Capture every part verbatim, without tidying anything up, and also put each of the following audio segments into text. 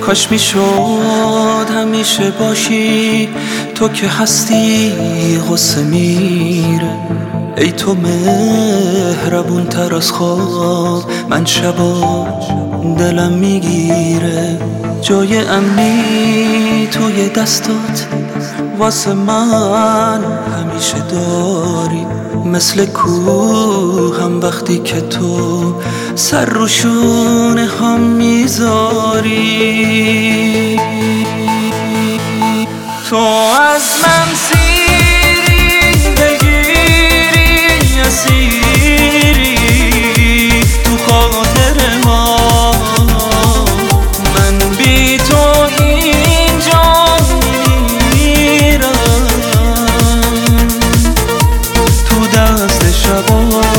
کاش میشد همیشه باشی، تو که هستی غصه میره. ای تو مهربون تر از خواب، من شبا دلم میگیره. جای امنی توی دستات واسه من همیشه داری، مثل کوه هم وقتی که تو سر رو شونه هم میذاری. تو از من سیری، دلگیری، اسیری تو خاطر ما. من بی تو اینجا میمیرم، تو دست شبا.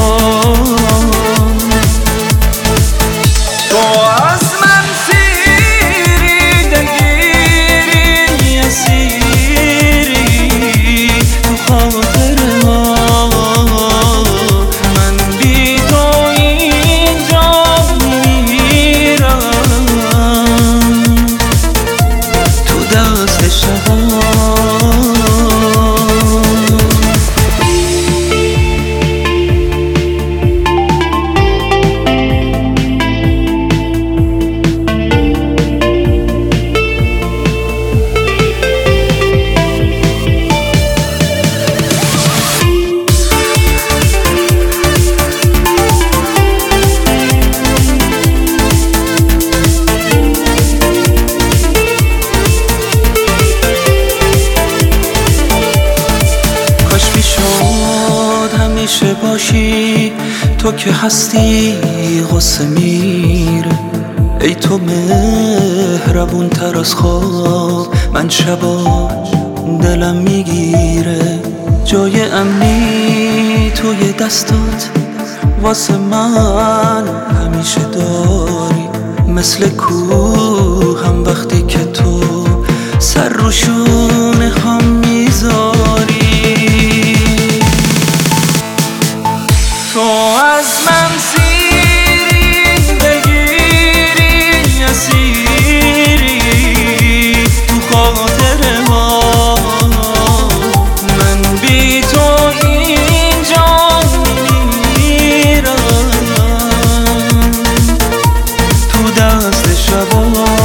تو از من سیری، دلگیری، اسیری تو خاطر ما. من بی تو اینجا میمیرم، تو دست شبا. همیشه باشی، تو که هستی غصه میره. ای تو مهربون تر از خواب، من شبا دلم میگیره. جای امنی توی دستات واسه من همیشه داری، مثل کوه هم وقتی که تو سر رو شونه هم میذاری. تو از من سیری، دلگیری، اسیری تو خاطر ما. من بی تو اینجا میمیرم، تو دست شبا.